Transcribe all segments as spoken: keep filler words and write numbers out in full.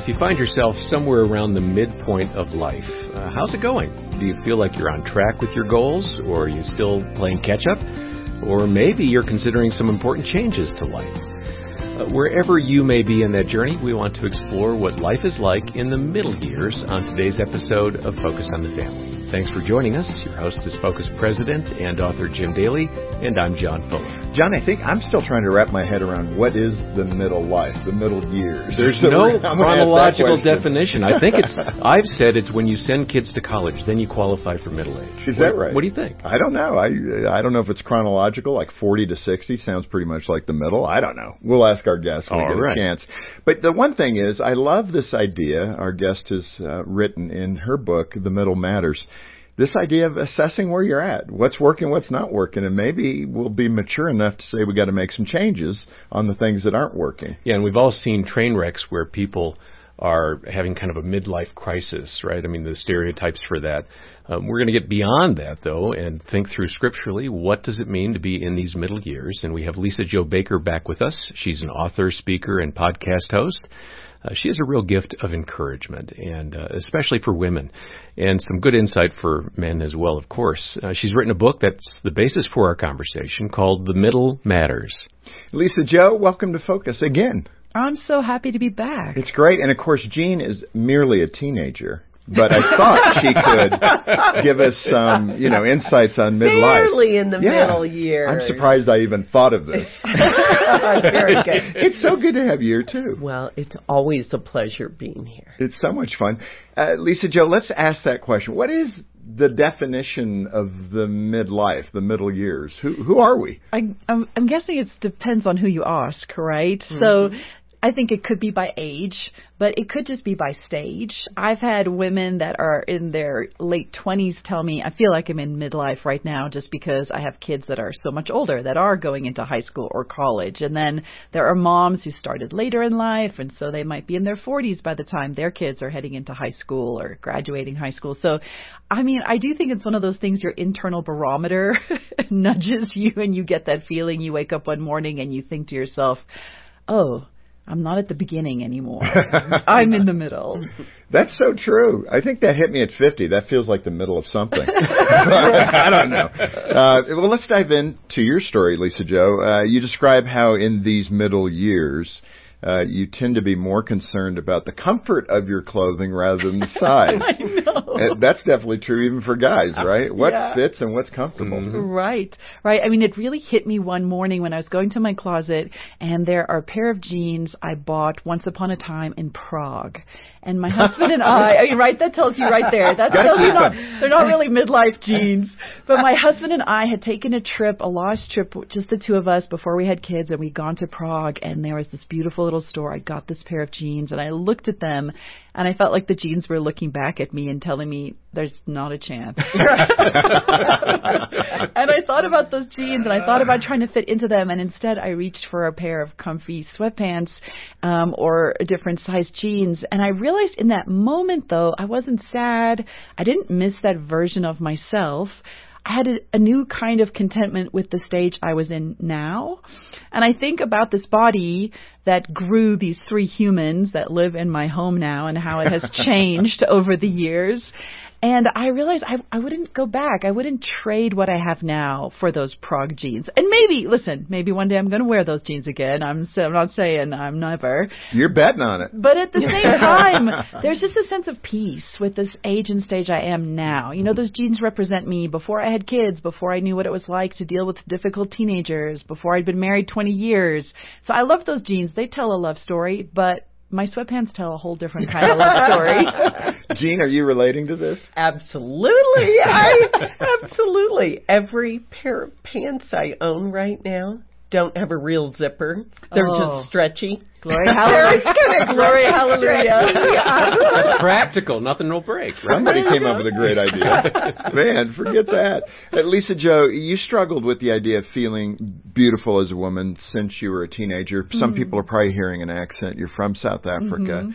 If you find yourself somewhere around the midpoint of life, uh, how's it going? Do you feel like you're on track with your goals, or are you still playing catch-up? Or maybe you're considering some important changes to life. Uh, wherever you may be in that journey, we want to explore what life is like in the middle years on today's episode of Focus on the Family. Thanks for joining us. Your host is Focus President and author Jim Daly, and I'm John Fuller. John, I think I'm still trying to wrap my head around what is the middle life, the middle years. There's so no chronological question. definition. I think it's, I've said it's when you send kids to college, then you qualify for middle age. Is what, that right? What do you think? I don't know. I I don't know if it's chronological, like forty to sixty sounds pretty much like the middle. I don't know. We'll ask our guest when All we get right. a chance. But the one thing is, I love this idea our guest has uh, written in her book, The Middle Matters. This idea of assessing where you're at, what's working, what's not working, and maybe we'll be mature enough to say we got to make some changes on the things that aren't working. Yeah, and we've all seen train wrecks where people are having kind of a midlife crisis, right? I mean, the stereotypes for that. Um, we're going to get beyond that, though, and think through scripturally, what does it mean to be in these middle years? And we have Lisa Jo Baker back with us. She's an author, speaker, and podcast host. Uh, she has a real gift of encouragement, and uh, especially for women, and some good insight for men as well, of course. Uh, she's written a book that's the basis for our conversation called The Middle Matters. Lisa Jo, welcome to Focus again. I'm so happy to be back. It's great. And, of course, Jean is merely a teenager. But I thought she could give us some, you know, insights on midlife. Barely in the yeah. middle years. I'm surprised I even thought of this. Very good. It's so good to have you here, too. Well, it's always a pleasure being here. It's so much fun. Uh, Lisa Jo, let's ask that question. What is the definition of the midlife, the middle years? Who who are we? I, I'm, I'm guessing it depends on who you ask, right? Mm-hmm. So I think it could be by age, but it could just be by stage. I've had women that are in their late twenties tell me, I feel like I'm in midlife right now just because I have kids that are so much older that are going into high school or college. And then there are moms who started later in life, and so they might be in their forties by the time their kids are heading into high school or graduating high school. So, I mean, I do think it's one of those things, your internal barometer nudges you and you get that feeling. You wake up one morning and you think to yourself, oh, I'm not at the beginning anymore. I'm in the middle. That's so true. I think that hit me at fifty. That feels like the middle of something. I don't know. Uh, well, let's dive into your story, Lisa Jo. Uh, you describe how in these middle years, uh, you tend to be more concerned about the comfort of your clothing rather than the size. I know. And that's definitely true even for guys, right? What yeah. fits and what's comfortable. Mm-hmm. Right, right. I mean, it really hit me one morning when I was going to my closet, and there are a pair of jeans I bought once upon a time in Prague. And my husband and I, I mean, right, that tells you right there. That tells you not, they're not really midlife jeans. But my husband and I had taken a trip, a lost trip, just the two of us before we had kids, and we'd gone to Prague, and there was this beautiful little store. I got this pair of jeans, and I looked at them, and I felt like the jeans were looking back at me and telling me, there's not a chance. And I thought about those jeans, and I thought about trying to fit into them, and instead I reached for a pair of comfy sweatpants um, or a different size jeans. And I realized in that moment, though, I wasn't sad. I didn't miss that version of myself. I had a, a new kind of contentment with the stage I was in now. And I think about this body that grew these three humans that live in my home now and how it has changed over the years. And I realized I, I wouldn't go back. I wouldn't trade what I have now for those Prague jeans. And maybe, listen, maybe one day I'm going to wear those jeans again. I'm, I'm not saying I'm never. You're betting on it. But at the same time, there's just a sense of peace with this age and stage I am now. You know, those jeans represent me before I had kids, before I knew what it was like to deal with difficult teenagers, before I'd been married twenty years. So I love those jeans. They tell a love story, but my sweatpants tell a whole different kind of love story. Jean, are you relating to this? Absolutely. I absolutely. Every pair of pants I own right now don't have a real zipper. They're oh. just stretchy. Glory, hallelujah. Glory, hallelujah. That's practical. Nothing will break. Right? Somebody came up with a great idea. Man, forget that. Uh, Lisa Jo, you struggled with the idea of feeling beautiful as a woman since you were a teenager. Some mm-hmm. people are probably hearing an accent. You're from South Africa. Mm-hmm.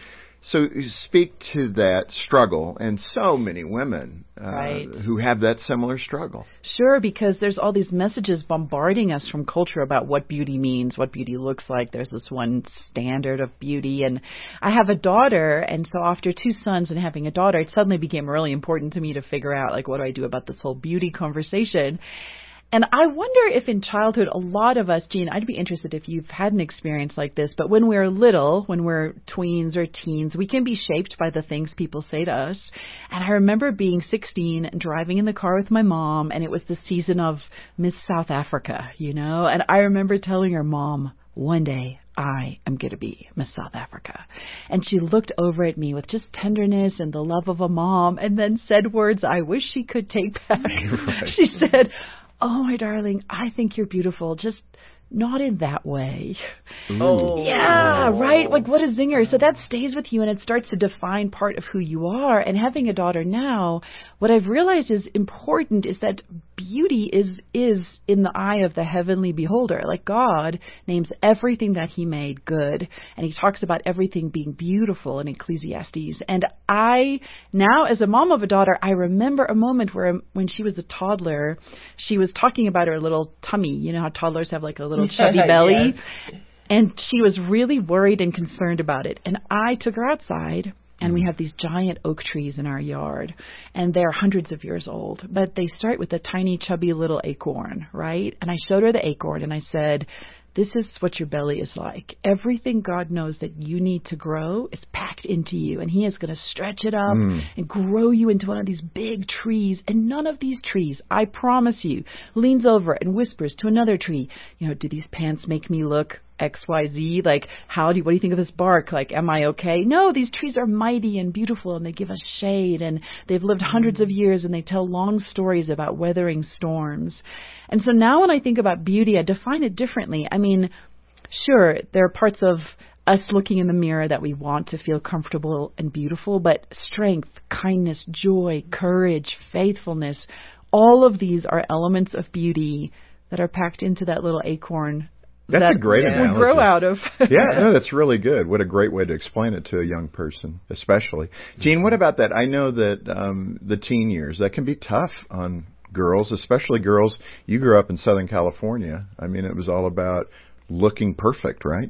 So speak to that struggle, and so many women uh, Right. who have that similar struggle. Sure, because there's all these messages bombarding us from culture about what beauty means, what beauty looks like. There's this one standard of beauty. And I have a daughter, and so after two sons and having a daughter, it suddenly became really important to me to figure out, like, what do I do about this whole beauty conversation? And I wonder if in childhood, a lot of us, Jean, I'd be interested if you've had an experience like this, but when we're little, when we're tweens or teens, we can be shaped by the things people say to us. And I remember being sixteen and driving in the car with my mom, and it was the season of Miss South Africa, you know, and I remember telling her, Mom, one day I am going to be Miss South Africa. And she looked over at me with just tenderness and the love of a mom, and then said words I wish she could take back. Right. She said, oh, my darling, I think you're beautiful, just not in that way. Oh. Yeah, right? Like, what a zinger. So that stays with you, and it starts to define part of who you are. And having a daughter now, what I've realized is important is that beauty is is in the eye of the heavenly beholder. Like, God names everything that he made good, and he talks about everything being beautiful in Ecclesiastes. And I, now as a mom of a daughter, I remember a moment where when she was a toddler, she was talking about her little tummy. You know how toddlers have like a little chubby belly? Yes. And she was really worried and concerned about it. And I took her outside, and we have these giant oak trees in our yard, and they're hundreds of years old. But they start with a tiny, chubby little acorn, right? And I showed her the acorn, and I said, this is what your belly is like. Everything God knows that you need to grow is packed into you, and he is going to stretch it up Mm. and grow you into one of these big trees. And none of these trees, I promise you, leans over and whispers to another tree, you know, do these pants make me look X Y Z? Like, how do you, what do you think of this bark? Like, am I okay? No, these trees are mighty and beautiful, and they give us shade, and they've lived hundreds of years, and they tell long stories about weathering storms. And so now when I think about beauty, I define it differently. I mean, sure, there are parts of us looking in the mirror that we want to feel comfortable and beautiful, but strength, kindness, joy, courage, faithfulness, all of these are elements of beauty that are packed into that little acorn. That's that a great we analogy. grow out of. Yeah, no, that's really good. What a great way to explain it to a young person, especially. Gene, what about that? I know that um, the teen years, that can be tough on girls, especially girls. You grew up in Southern California. I mean, it was all about looking perfect, right?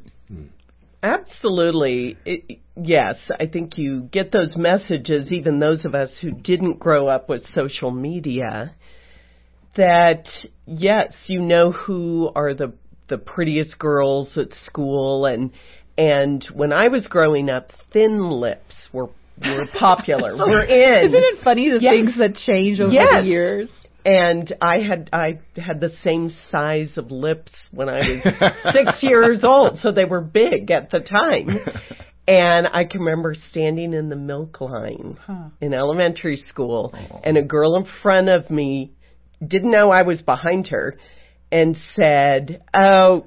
Absolutely. It, yes, I think you get those messages, even those of us who didn't grow up with social media, that, yes, you know who are the the prettiest girls at school, and and when I was growing up, thin lips were were popular. So, we're in. Isn't it funny the Yes. things that change over Yes. the years? And I had I had the same size of lips when I was six years old, so they were big at the time. And I can remember standing in the milk line Huh. in elementary school, and a girl in front of me didn't know I was behind her, and said, "Oh,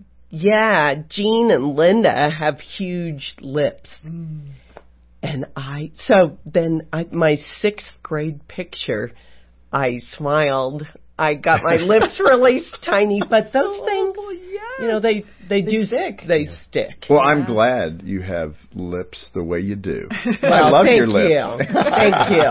yeah, Jean and Linda have huge lips." Mm. And I, so then I, my sixth grade picture, I smiled. I got my lips really tiny, but those things, you know, they, they, do stick. They stick. Well, I'm glad you have lips the way you do. I Well, love thank your lips. you. Thank you.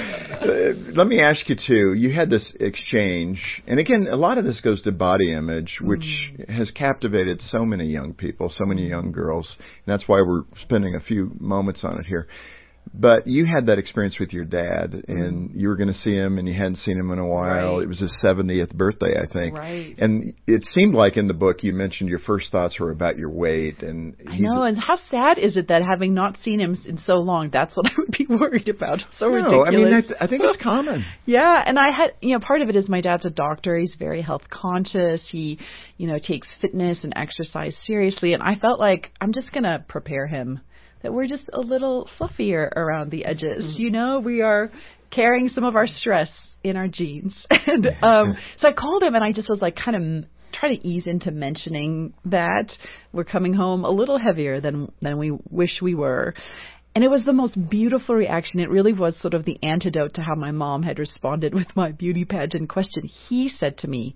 Uh, let me ask you, too. You had this exchange, and again, a lot of this goes to body image, which mm. has captivated so many young people, so many young girls, and that's why we're spending a few moments on it here. But you had that experience with your dad, and mm. you were going to see him, and you hadn't seen him in a while. Right. It was his seventieth birthday, I think. Right. And it seemed like in the book you mentioned your first thoughts were about your weight. And I know, and how sad is it that having not seen him in so long, that's what I would be worried about. It's so no, ridiculous. I mean, I, th- I think it's common. Yeah, and I had, you know, part of it is my dad's a doctor. He's very health conscious. He, you know, takes fitness and exercise seriously. And I felt like I'm just going to prepare him that we're just a little fluffier around the edges. Mm-hmm. You know, we are carrying some of our stress in our genes. And um, so I called him, and I just was like kind of try to ease into mentioning that we're coming home a little heavier than than we wish we were. And it was the most beautiful reaction. It really was sort of the antidote to how my mom had responded with my beauty pageant question. He said to me,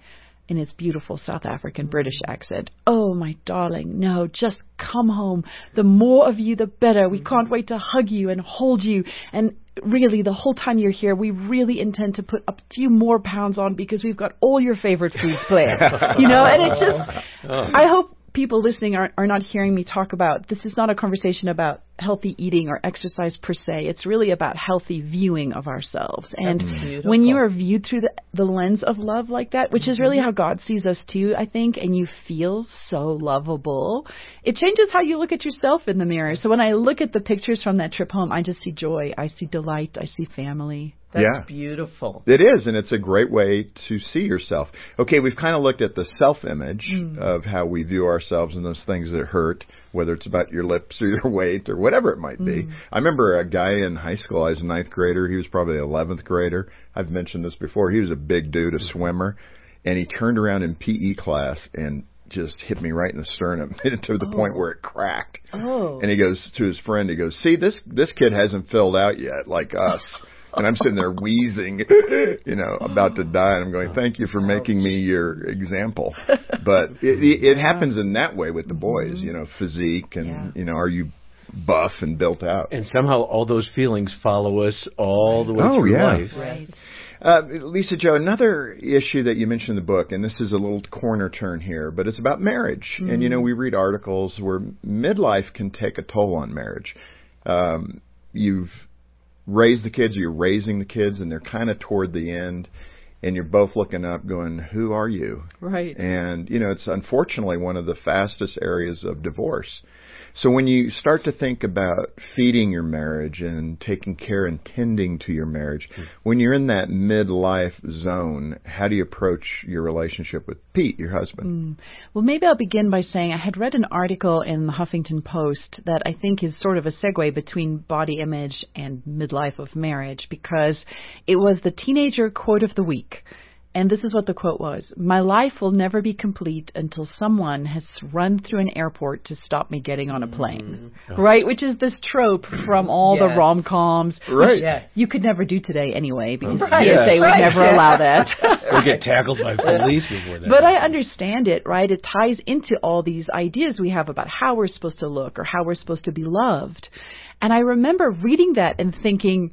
in his beautiful South African British accent, "Oh, my darling, no, just come home. The more of you, the better. We can't wait to hug you and hold you. And really, the whole time you're here, we really intend to put a few more pounds on because we've got all your favorite foods planned." You know, and it just, I hope people listening are, are not hearing me talk about, this is not a conversation about healthy eating or exercise per se. It's really about healthy viewing of ourselves. And when you are viewed through the, the lens of love like that, which mm-hmm. is really how God sees us too, I think, and you feel so lovable, it changes how you look at yourself in the mirror. So when I look at the pictures from that trip home, I just see joy. I see delight. I see family. That's yeah. beautiful. It is, and it's a great way to see yourself. Okay, we've kind of looked at the self-image mm. of how we view ourselves and those things that hurt, whether it's about your lips or your weight or whatever it might be. Mm. I remember a guy in high school, I was a ninth grader, he was probably an eleventh grader. I've mentioned this before. He was a big dude, a swimmer, and he turned around in P E class and just hit me right in the sternum to the oh. point where it cracked. Oh. And he goes to his friend, he goes, "See, this this kid hasn't filled out yet like us." And I'm sitting there wheezing, you know, about to die. And I'm going, "Thank you for making me your example." But it, it, it happens in that way with the boys, you know, physique and, yeah. you know, are you buff and built out? And somehow all those feelings follow us all the way oh, through yeah. life. Right. Uh, Lisa Jo, another issue that you mentioned in the book, and this is a little corner turn here, but it's about marriage. Mm-hmm. And, you know, we read articles where midlife can take a toll on marriage. Um, you've raised the kids, or you're raising the kids, and they're kind of toward the end, and you're both looking up going, "Who are you?" Right. And, you know, it's unfortunately one of the fastest areas of divorce. So when you start to think about feeding your marriage and taking care and tending to your marriage, mm-hmm. when you're in that midlife zone, how do you approach your relationship with Pete, your husband? Mm. Well, maybe I'll begin by saying I had read an article in the Huffington Post that I think is sort of a segue between body image and midlife of marriage, because it was the teenager quote of the week. And this is what the quote was: "My life will never be complete until someone has run through an airport to stop me getting on a plane." Mm-hmm. Right? Which is this trope from all yes. the rom-coms. Right. Which yes. you could never do today anyway, because right. T S A yes. would right. never allow that. Or get tackled by police before that. But I understand it, right? It ties into all these ideas we have about how we're supposed to look or how we're supposed to be loved. And I remember reading that and thinking,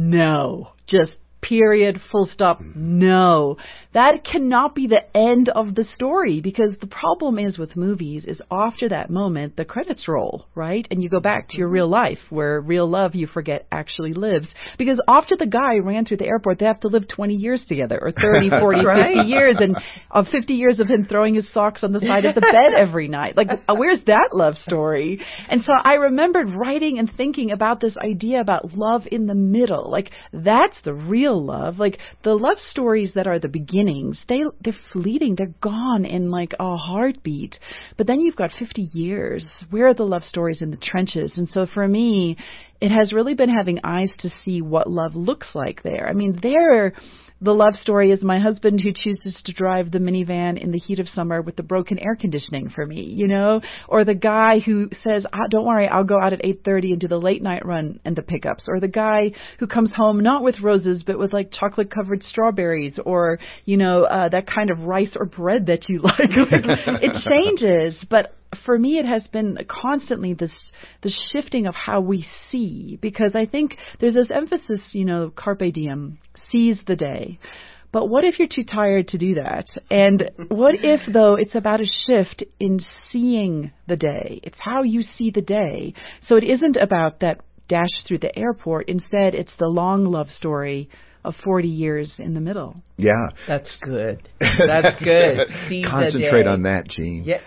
no, just period, full stop, no. That cannot be the end of the story, because the problem is with movies is after that moment, the credits roll, right? And you go back to your real life, where real love, you forget, actually lives. Because after the guy ran through the airport, they have to live twenty years together, or thirty, forty, right. fifty years, and of uh, fifty years of him throwing his socks on the side of the bed every night. Like, uh, where's that love story? And so I remembered writing and thinking about this idea about love in the middle. Like, that's the real love. Like, the love stories that are the beginnings, they, they're fleeting. They're gone in like a heartbeat. But then you've got fifty years. Where are the love stories in the trenches? And so for me, it has really been having eyes to see what love looks like there. I mean, there... The love story is my husband who chooses to drive the minivan in the heat of summer with the broken air conditioning for me, you know, or the guy who says, oh, "Don't worry, I'll go out at eight thirty and do the late night run and the pickups," or the guy who comes home not with roses but with like chocolate covered strawberries, or, you know, uh, that kind of rice or bread that you like. It changes, but for me, it has been constantly this the shifting of how we see, because I think there's this emphasis, you know, carpe diem, seize the day. But what if you're too tired to do that? And what if, though, it's about a shift in seeing the day? It's how you see the day. So it isn't about that dash through the airport. Instead, it's the long love story of forty years in the middle. Yeah. That's good. That's good. See Concentrate the on that, Gene. Yeah.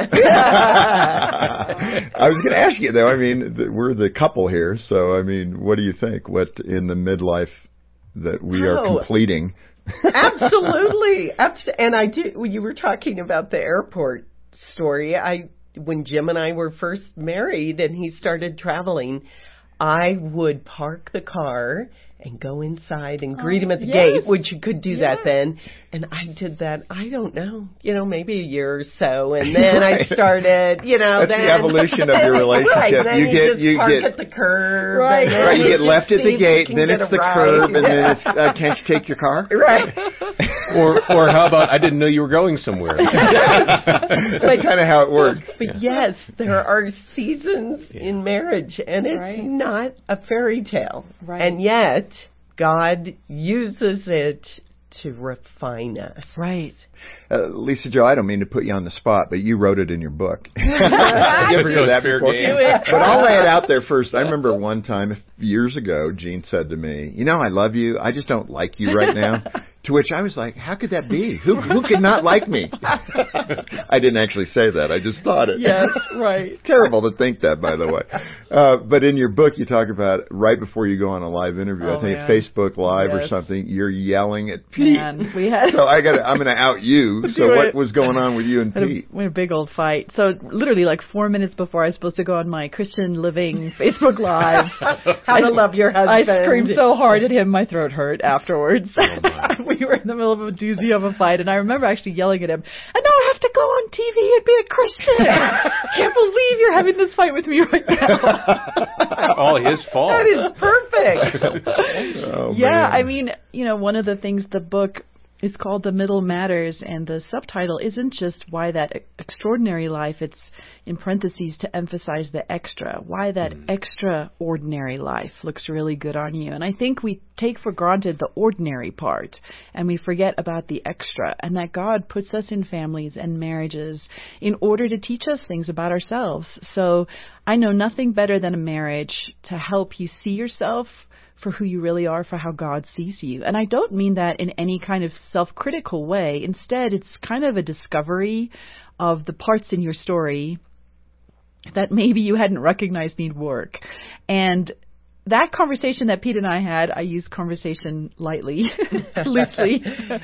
I was going to ask you, though, I mean, th- we're the couple here, so, I mean, what do you think? What in the midlife that we are oh, completing? Absolutely. Abs- and I do, when you were talking about the airport story, I, when Jim and I were first married and he started traveling, I would park the car and go inside and greet oh, him at the yes. gate, which you could do yeah. that then. And I did that, I don't know, you know, maybe a year or so. And then right. I started, you know, That's then. the evolution of your relationship. Right, then you, you get, just you park get, at the curb. Right, and right you get left at the gate, then then it's the ride. curb, and then it's, uh, can't you take your car? Right. or or how about I didn't know you were going somewhere. That's kind of how it works. But yes, there are seasons yeah. in marriage, and it's right. not a fairy tale. Right. And yet, God uses it to refine us. Right. Uh, Lisa Jo, I don't mean to put you on the spot, but you wrote it in your book. you ever hear that fair before? game. But I'll lay it out there first. I remember one time years ago, Gene said to me, "You know, I love you. I just don't like you right now." To which I was like, how could that be? Who who could not like me? I didn't actually say that. I just thought it. Yes, right. It's terrible to think that, by the way. Uh, but in your book, you talk about right before you go on a live interview, oh, I think man. Facebook Live yes. or something, you're yelling at Pete. Man, we had so I got I'm going to out you. So Do what it. was going on with you and We had, Pete? a, we had a big old fight. So literally like four minutes before I was supposed to go on my Christian Living Facebook Live. How to love your husband. I screamed so hard at him, my throat hurt afterwards. Oh, we were in the middle of a doozy of a fight, and I remember actually yelling at him, and now I have to go on T V and be a Christian. Can't believe you're having this fight with me right now. All his fault. That is perfect. Oh, yeah, man. I mean, you know, one of the things the book is called The Middle Matters, and the subtitle isn't just why that extraordinary life, it's in parentheses to emphasize the extra, why that mm. extraordinary life looks really good on you. And I think we take for granted the ordinary part, and we forget about the extra, and that God puts us in families and marriages in order to teach us things about ourselves. So I know nothing better than a marriage to help you see yourself for who you really are, for how God sees you. And I don't mean that in any kind of self-critical way. Instead, it's kind of a discovery of the parts in your story that maybe you hadn't recognized need work. And that conversation that Pete and I had, I use conversation lightly, loosely,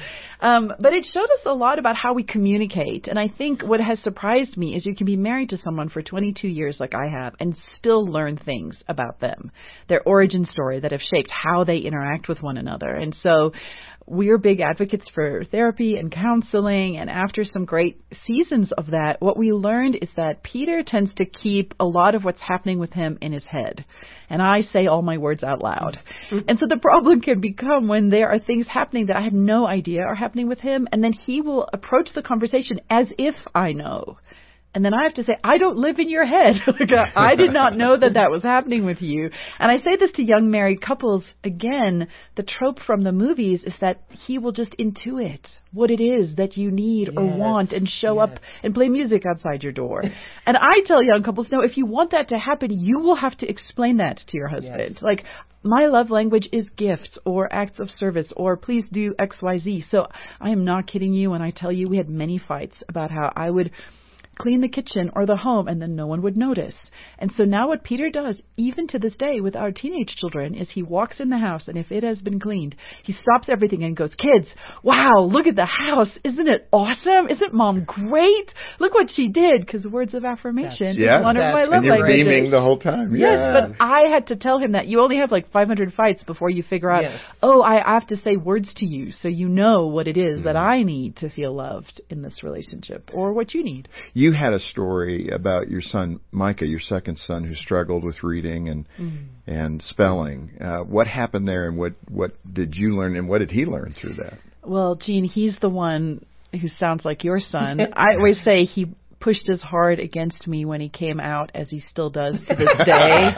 um, but it showed us a lot about how we communicate. And I think what has surprised me is you can be married to someone for twenty-two years like I have and still learn things about them, their origin story that have shaped how they interact with one another. And so we're big advocates for therapy and counseling, and after some great seasons of that, what we learned is that Peter tends to keep a lot of what's happening with him in his head, and I say all my words out loud. Mm-hmm. And so the problem can become when there are things happening that I had no idea are happening with him, and then he will approach the conversation as if I know. And then I have to say, I don't live in your head. Like, I did not know that that was happening with you. And I say this to young married couples. Again, the trope from the movies is that he will just intuit what it is that you need yes, or want and show yes. up and play music outside your door. And I tell young couples, no, if you want that to happen, you will have to explain that to your husband. Yes. Like, my love language is gifts or acts of service or please do X, Y, Z. So I am not kidding you when I tell you we had many fights about how I would clean the kitchen or the home, and then no one would notice. And so now what Peter does, even to this day with our teenage children, is he walks in the house, and if it has been cleaned, he stops everything and goes, kids, wow, look at the house. Isn't it awesome? Isn't Mom great? Look what she did, because words of affirmation that's, yeah, is one of my love and you're languages. beaming the whole time. Yes, yeah. but I had to tell him that you only have like five hundred fights before you figure out, yes. oh, I have to say words to you so you know what it is mm. that I need to feel loved in this relationship or what you need. You had a story about your son, Micah, your second son, who struggled with reading and mm. and spelling. Uh, what happened there, and what, what did you learn, and what did he learn through that? Well, Gene, he's the one who sounds like your son. I always say he pushed as hard against me when he came out as he still does to this day.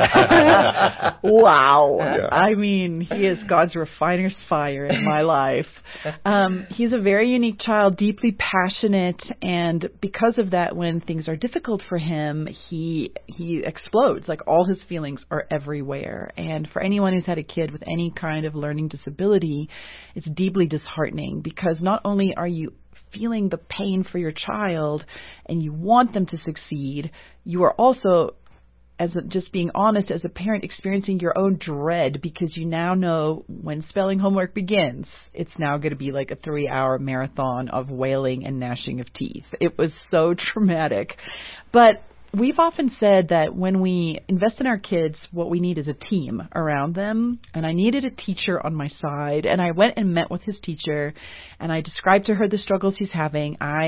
Wow. Yeah. I mean, he is God's refiner's fire in my life. Um, he's a very unique child, deeply passionate, and because of that, when things are difficult for him, he he explodes. Like, all his feelings are everywhere. And for anyone who's had a kid with any kind of learning disability, it's deeply disheartening, because not only are you feeling the pain for your child and you want them to succeed, you are also, as a, just being honest, as a parent, experiencing your own dread, because you now know when spelling homework begins, it's now going to be like a three-hour marathon of wailing and gnashing of teeth. It was so traumatic. But we've often said that when we invest in our kids, what we need is a team around them. And I needed a teacher on my side. And I went and met with his teacher, and I described to her the struggles he's having. I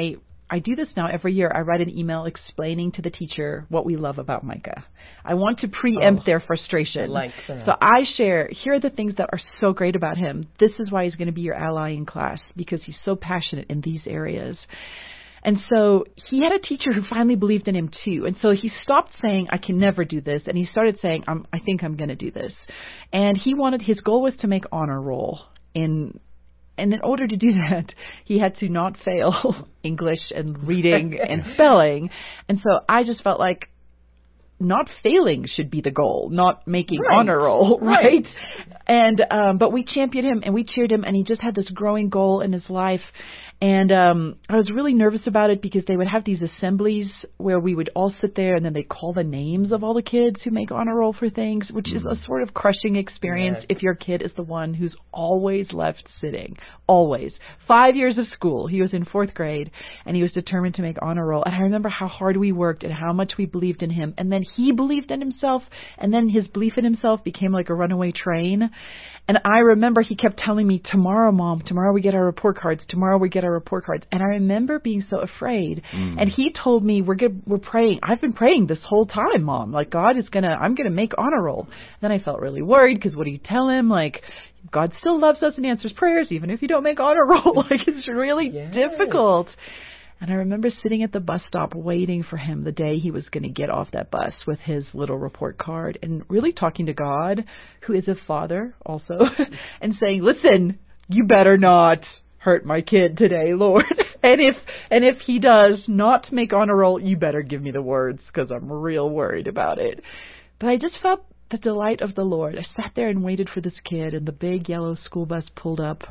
I do this now every year. I write an email explaining to the teacher what we love about Micah. I want to preempt oh, their frustration. I like that. So I share, here are the things that are so great about him. This is why he's going to be your ally in class, because he's so passionate in these areas. And so he had a teacher who finally believed in him too. And so he stopped saying, I can never do this. And he started saying, I'm, I think I'm going to do this. And he wanted, his goal was to make honor roll in And in order to do that, he had to not fail English and reading and spelling. And so I just felt like not failing should be the goal, not making right. honor roll, right? right. And um, but we championed him and we cheered him, and he just had this growing goal in his life. And um, I was really nervous about it because they would have these assemblies where we would all sit there and then they'd call the names of all the kids who make honor roll for things, which is a sort of crushing experience yes. if your kid is the one who's always left sitting. Always. Five years of school. He was in fourth grade and he was determined to make honor roll. And I remember how hard we worked and how much we believed in him. And then he believed in himself, and then his belief in himself became like a runaway train. And I remember he kept telling me, tomorrow, Mom, tomorrow we get our report cards. Tomorrow we get our report cards. And I remember being so afraid. Mm. And he told me, we're good, we're praying. I've been praying this whole time, Mom. Like, God is going to, I'm going to make honor roll. Then I felt really worried because what do you tell him? Like, God still loves us and answers prayers, even if you don't make honor roll. Like, it's really yes. difficult. And I remember sitting at the bus stop waiting for him the day he was going to get off that bus with his little report card, and really talking to God, who is a father also, and saying, listen, you better not hurt my kid today, Lord. And if and if he does not make honor roll, you better give me the words, because I'm real worried about it. But I just felt the delight of the Lord. I sat there and waited for this kid, and the big yellow school bus pulled up.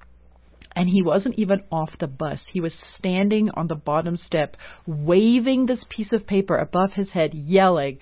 And he wasn't even off the bus. He was standing on the bottom step, waving this piece of paper above his head, yelling,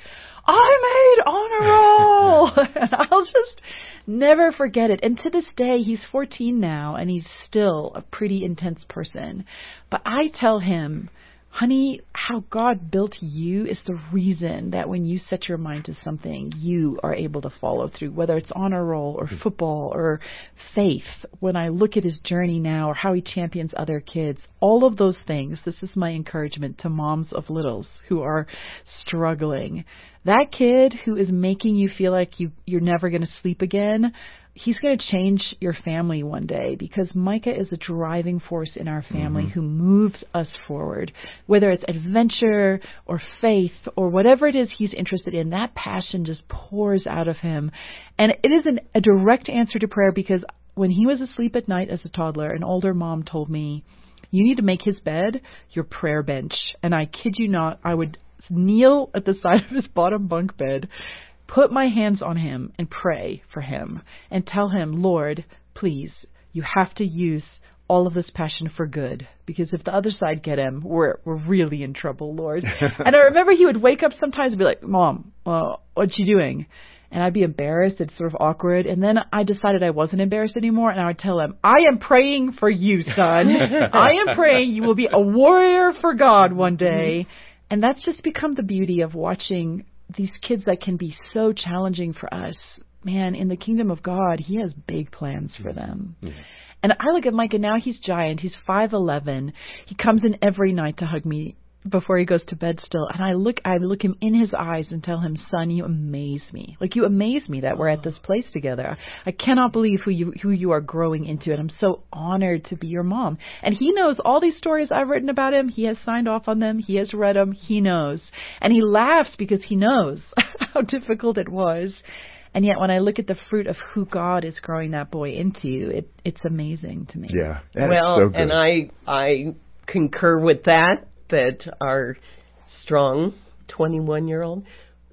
I made honor roll! And I'll just never forget it. And to this day, he's fourteen now, and he's still a pretty intense person. But I tell him, honey, how God built you is the reason that when you set your mind to something, you are able to follow through, whether it's honor roll or football or faith. When I look at his journey now, or how he champions other kids, all of those things, this is my encouragement to moms of littles who are struggling. That kid who is making you feel like you, you're never going to sleep again, he's going to change your family one day, because Micah is a driving force in our family mm-hmm. who moves us forward. Whether it's adventure or faith or whatever it is he's interested in, that passion just pours out of him. And it is an, a direct answer to prayer, because when he was asleep at night as a toddler, an older mom told me, you need to make his bed your prayer bench. And I kid you not, I would kneel at the side of his bottom bunk bed, put my hands on him and pray for him and tell him, Lord, please, you have to use all of this passion for good, because if the other side get him, we're we're really in trouble, Lord. And I remember he would wake up sometimes and be like, Mom, uh, what you doing? And I'd be embarrassed. It's sort of awkward. And then I decided I wasn't embarrassed anymore. And I would tell him, I am praying for you, son. I am praying you will be a warrior for God one day. And that's just become the beauty of watching these kids that can be so challenging for us. Man, in the kingdom of God, he has big plans for them. Mm-hmm. And I look at Micah now, he's giant. He's five eleven. He comes in every night to hug me before he goes to bed still. And I look, I look him in his eyes and tell him, son, you amaze me. Like, you amaze me that we're at this place together. I cannot believe who you, who you are growing into. And I'm so honored to be your mom. And he knows all these stories I've written about him. He has signed off on them. He has read them. He knows. And he laughs because he knows how difficult it was. And yet when I look at the fruit of who God is growing that boy into, it, it's amazing to me. Yeah. That well, is so good. And I, I concur with that. That our strong twenty-one-year-old,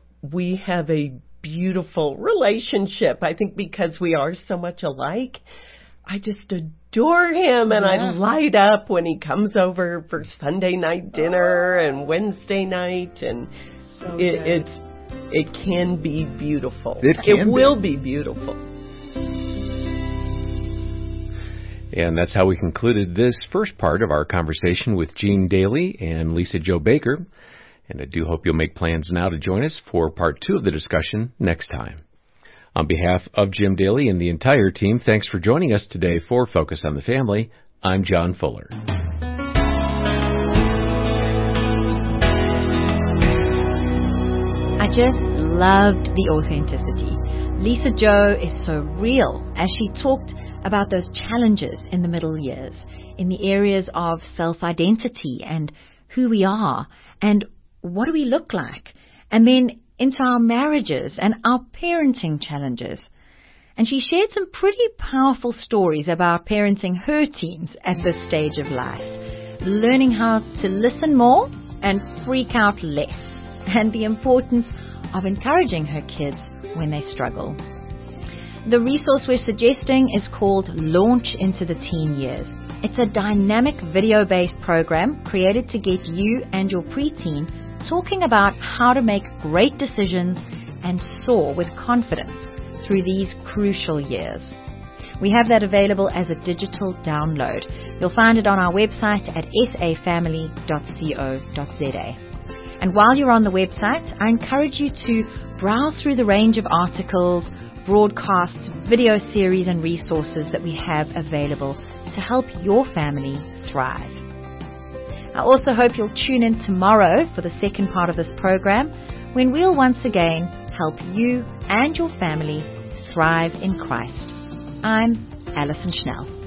we have a beautiful relationship. I think because we are so much alike, I just adore him, and yeah. I light up when he comes over for Sunday night dinner oh. and Wednesday night, and so it, it's it can be beautiful. It, can it be. will be beautiful. And that's how we concluded this first part of our conversation with Gene Daly and Lisa Jo Baker. And I do hope you'll make plans now to join us for part two of the discussion next time. On behalf of Jim Daly and the entire team, thanks for joining us today for Focus on the Family. I'm John Fuller. just loved the authenticity. Lisa Jo is so real as she talked about those challenges in the middle years, in the areas of self-identity and who we are and what do we look like, and then into our marriages and our parenting challenges. And she shared some pretty powerful stories about parenting her teens at this stage of life, learning how to listen more and freak out less, and the importance of encouraging her kids when they struggle. The resource we're suggesting is called Launch into the Teen Years. It's a dynamic video-based program created to get you and your preteen talking about how to make great decisions and soar with confidence through these crucial years. We have that available as a digital download. You'll find it on our website at s a family dot co dot z a. And while you're on the website, I encourage you to browse through the range of articles, broadcasts, video series and resources that we have available to help your family thrive. I also hope you'll tune in tomorrow for the second part of this program, when we'll once again help you and your family thrive in Christ. I'm Alison Schnell.